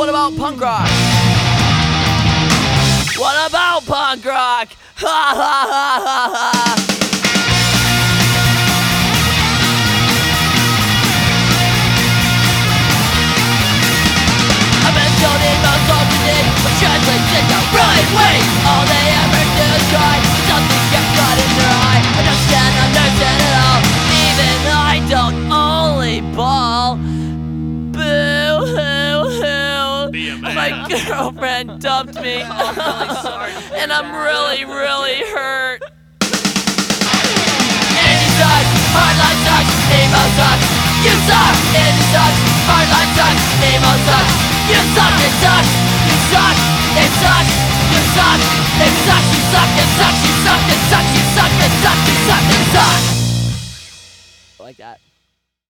what about punk rock? What about punk rock? Ha ha ha ha ha. I've been told in most alternate, but translates in the right way. All they ever do is cry, something gets caught in their eye. I just can't understand it all, even I don't only bawl. Boo hoo hoo. My girlfriend dumped me. I'm really sorry. And I'm really, really hurt. Andy sucks, hardline sucks, emo sucks. You suck, Andy sucks, hardline sucks, emo sucks. You suck, it sucks, you suck, it sucks, you suck, it sucks, you suck, it sucks, you suck, it sucks, you suck, it sucks, you suck, it sucks.